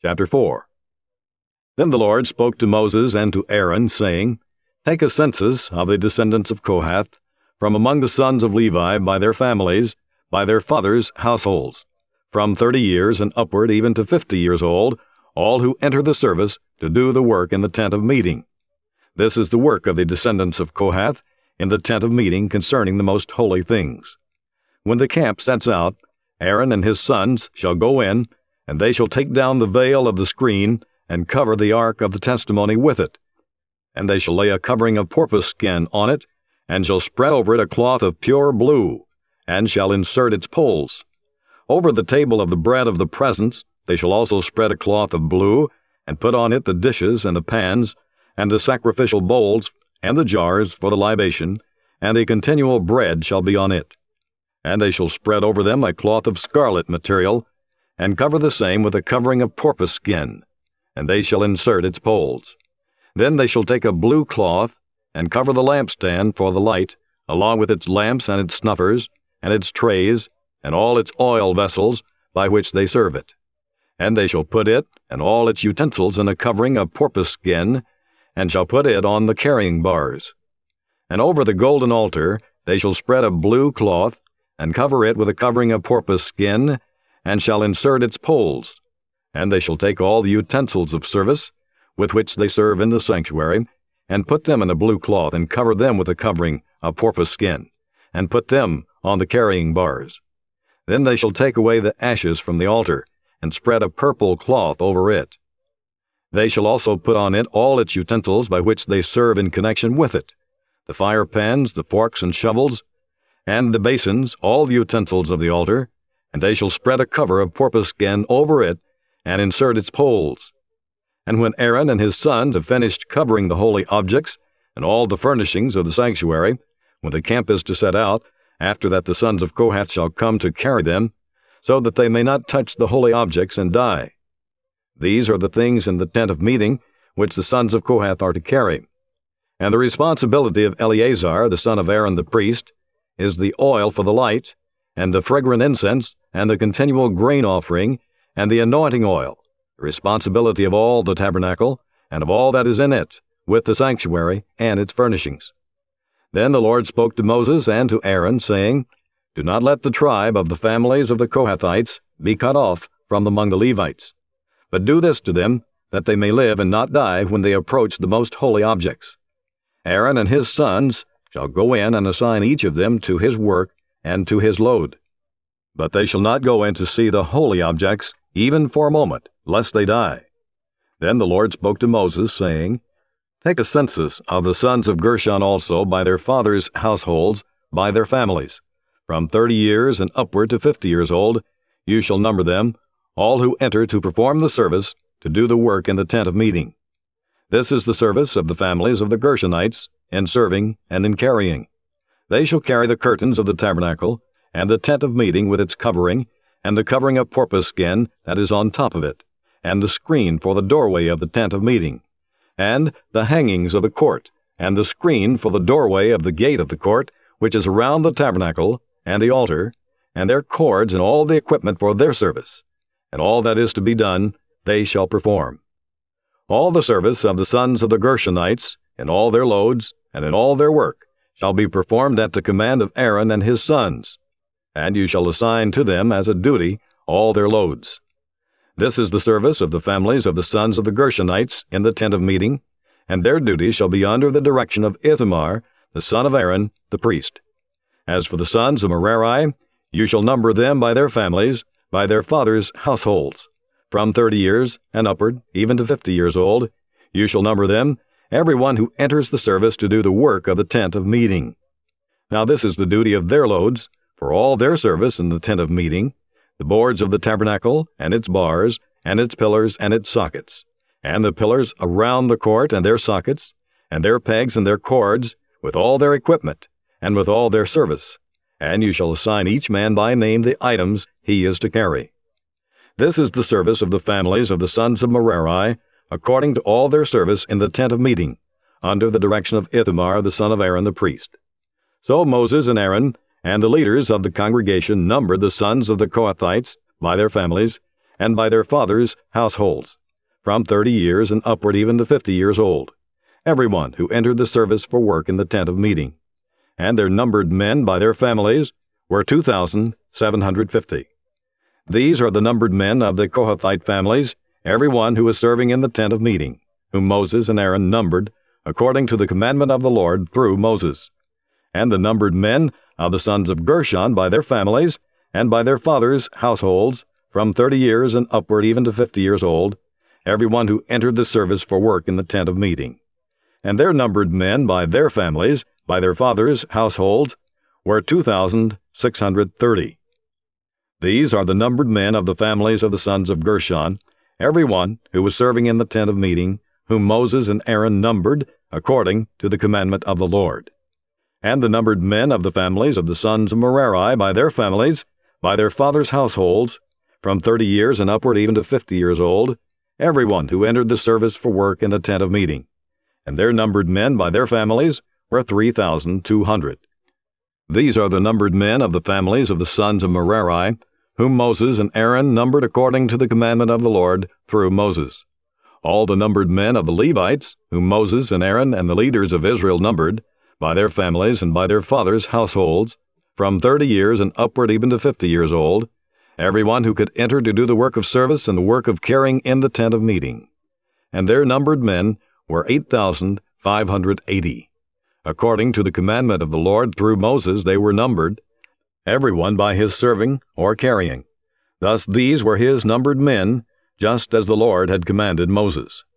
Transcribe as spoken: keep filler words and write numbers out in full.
Chapter four. Then the Lord spoke to Moses and to Aaron, saying, Take a census of the descendants of Kohath, from among the sons of Levi by their families, by their fathers' households, from thirty years and upward even to fifty years old, all who enter the service to do the work in the tent of meeting. This is the work of the descendants of Kohath in the tent of meeting concerning the most holy things. When the camp sets out, Aaron and his sons shall go in, and they shall take down the veil of the screen and cover the ark of the testimony with it. And they shall lay a covering of porpoise skin on it, and shall spread over it a cloth of pure blue, and shall insert its poles. Over the table of the bread of the presence they shall also spread a cloth of blue, and put on it the dishes and the pans, and the sacrificial bowls, and the jars for the libation, and the continual bread shall be on it. And they shall spread over them a cloth of scarlet material, and cover the same with a covering of porpoise skin, and they shall insert its poles. Then they shall take a blue cloth, and cover the lampstand for the light, along with its lamps and its snuffers, and its trays, and all its oil vessels, by which they serve it. And they shall put it and all its utensils in a covering of porpoise skin, and shall put it on the carrying bars. And over the golden altar they shall spread a blue cloth, and cover it with a covering of porpoise skin, and shall insert its poles. And they shall take all the utensils of service, with which they serve in the sanctuary, and put them in a blue cloth, and cover them with a covering of porpoise skin, and put them on the carrying bars. Then they shall take away the ashes from the altar, and spread a purple cloth over it. They shall also put on it all its utensils by which they serve in connection with it, the fire pans, the forks and shovels, and the basins, all the utensils of the altar, and they shall spread a cover of porpoise skin over it, and insert its poles. And when Aaron and his sons have finished covering the holy objects, and all the furnishings of the sanctuary, when the camp is to set out, after that the sons of Kohath shall come to carry them, so that they may not touch the holy objects and die. These are the things in the tent of meeting which the sons of Kohath are to carry. And the responsibility of Eleazar, the son of Aaron the priest, is the oil for the light, and the fragrant incense, and the continual grain offering, and the anointing oil, the responsibility of all the tabernacle, and of all that is in it, with the sanctuary and its furnishings. Then the Lord spoke to Moses and to Aaron, saying, Do not let the tribe of the families of the Kohathites be cut off from among the Levites, but do this to them, that they may live and not die when they approach the most holy objects. Aaron and his sons shall go in and assign each of them to his work and to his load. But they shall not go in to see the holy objects, even for a moment, lest they die. Then the Lord spoke to Moses, saying, Take a census of the sons of Gershon also by their fathers' households, by their families. From thirty years and upward to fifty years old, you shall number them, all who enter to perform the service, to do the work in the tent of meeting. This is the service of the families of the Gershonites, in serving and in carrying. They shall carry the curtains of the tabernacle, and the tent of meeting with its covering, and the covering of porpoise skin that is on top of it, and the screen for the doorway of the tent of meeting, and the hangings of the court, and the screen for the doorway of the gate of the court, which is around the tabernacle, and the altar, and their cords and all the equipment for their service. And all that is to be done, they shall perform. All the service of the sons of the Gershonites, in all their loads, and in all their work, shall be performed at the command of Aaron and his sons, and you shall assign to them as a duty all their loads. This is the service of the families of the sons of the Gershonites in the tent of meeting, and their duty shall be under the direction of Ithamar, the son of Aaron, the priest. As for the sons of Merari, you shall number them by their families, by their fathers' households. From thirty years and upward, even to fifty years old, you shall number them, every one who enters the service to do the work of the tent of meeting. Now this is the duty of their loads, for all their service in the tent of meeting, the boards of the tabernacle, and its bars, and its pillars, and its sockets, and the pillars around the court, and their sockets, and their pegs and their cords, with all their equipment, and with all their service. And you shall assign each man by name the items he is to carry. This is the service of the families of the sons of Merari, according to all their service in the tent of meeting, under the direction of Ithamar the son of Aaron the priest. So Moses and Aaron and the leaders of the congregation numbered the sons of the Kohathites by their families, and by their fathers' households, from thirty years and upward even to fifty years old, everyone who entered the service for work in the tent of meeting. And their numbered men by their families were two thousand seven hundred fifty. These are the numbered men of the Kohathite families, every one who was serving in the tent of meeting, whom Moses and Aaron numbered, according to the commandment of the Lord through Moses. And the numbered men of the sons of Gershon by their families, and by their fathers' households, from thirty years and upward even to fifty years old, every one who entered the service for work in the tent of meeting. And their numbered men by their families, by their fathers' households, were two thousand six hundred thirty. These are the numbered men of the families of the sons of Gershon, every one who was serving in the tent of meeting, whom Moses and Aaron numbered, according to the commandment of the Lord. And the numbered men of the families of the sons of Merari by their families, by their fathers' households, from thirty years and upward even to fifty years old, every one who entered the service for work in the tent of meeting. And their numbered men by their families were three thousand two hundred. These are the numbered men of the families of the sons of Merari, whom Moses and Aaron numbered according to the commandment of the Lord through Moses. All the numbered men of the Levites, whom Moses and Aaron and the leaders of Israel numbered, by their families and by their fathers' households, from thirty years and upward even to fifty years old, every one who could enter to do the work of service and the work of carrying in the tent of meeting. And their numbered men were eight thousand five hundred eighty. According to the commandment of the Lord through Moses they were numbered, every one by his serving or carrying. Thus these were his numbered men, just as the Lord had commanded Moses.